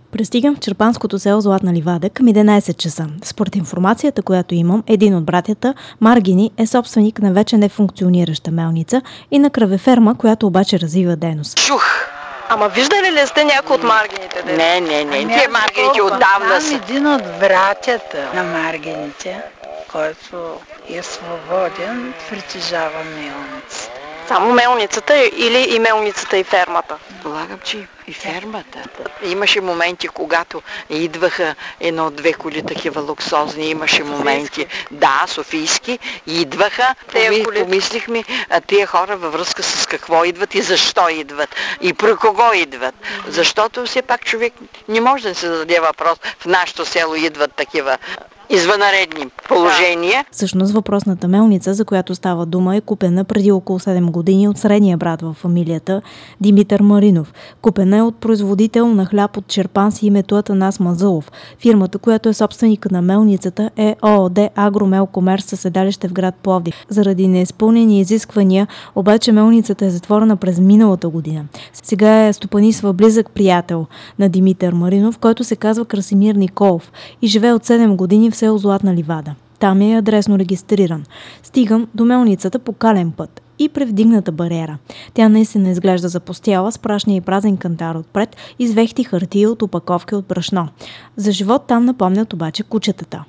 Пристигам в черпанското село Златна ливада към 11 часа. Според информацията, която имам, един от братята, Маргини, е собственик на вече нефункционираща мелница и на кравеферма, която обаче развива дейност. Чух! Ама виждали ли сте някой от Маргините? Не. Тие Маргините отдавна са. Един от братята на Маргините, който е свободен, притежава мелница. Само мелницата или и мелницата и фермата? Полагам, че и фермата. Имаше моменти, когато идваха едно-две коли такива луксозни, имаше моменти. Да, софийски, идваха. Помислихме, тия хора във връзка с какво идват и защо идват. И про кого идват. Защото все пак човек не може да се зададе въпрос. В нашето село идват такива извънредни положения. Всъщност въпросната мелница, за която става дума, е купена преди около 7 години от средния брат в фамилията Димитър Маринов. Купена е от производител на хляб от Чирпан с името Атанас Мазълов. Фирмата, която е собственика на мелницата, е ООД Агромелкомерс със седалище в град Пловдив. Заради неизпълнени изисквания, обаче мелницата е затворена през миналата година. Сега е стопанисва близък приятел на Димитър Маринов, който се казва Красимир Николов и живее от 7 години в село Златна ливада. Там е адресно регистриран. Стигам до мелницата по кален път и превдигната бариера. Тя наистина изглежда запустяла с прашния и празен кантар отпред и с вехти хартия от опаковки от брашно. За живот там напомнят обаче кучетата.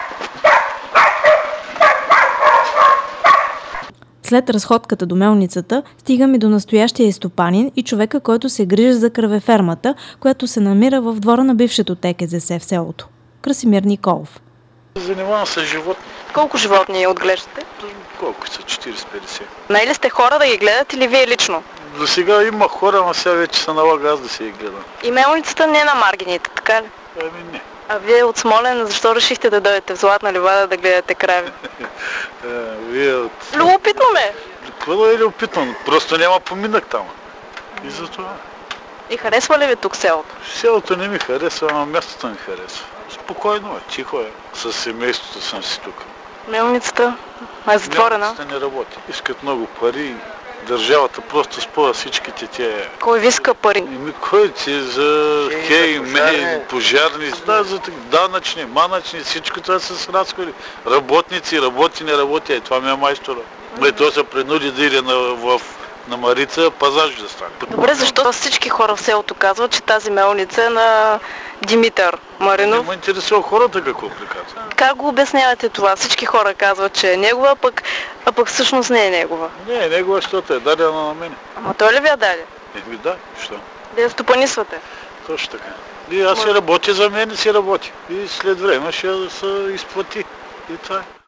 След разходката до мелницата стигам и до настоящия стопанин и човека, който се грижи за кравефермата, която се намира в двора на бившето ТКЗС в селото. Красимир Николов. Занимавам се с животни. Колко животни отглеждате? Колко са? 40-50. Наели сте хора да ги гледат или вие лично? До сега има хора, но сега вече се налага аз да си ги гледам. И мелницата не е на Маргините, така ли? Не. А вие от Смолян, защо решихте да дойдете в Златна ливада да гледате крави? Вие от... Любопитно ме! Какво да е любопитно? Просто няма поминък там. И затова. И харесва ли ви тук селото? Селото не ми харесва, но мястото ми харесва. Спокойно е, тихо е. С семейството съм си тук. Мелницата е затворена? Мелницата не работи. Искат много пари. Държавата просто спора всичките тия... Кой ви иска пари? Кой ти за пожарни, да, за данъчни, манъчни, всичко това с разходи. Работници, работи, не работи. Това ми е майстора. Той се принуди да иде на Марица пазаж да стане. Добре, защо всички хора в селото казват, че тази мелница е на Димитър Маринов? Не ме интересува хората какво приказват. Как го обяснявате това? Всички хора казват, че е негова, а пък всъщност не е негова. Не е негова, защото е дадена на мене. Ама той ли ви я даде? Да, що? Да я стопанисвате? Точно така. И аз си работя за мен, си работи. И след време ще се изплати. И това е.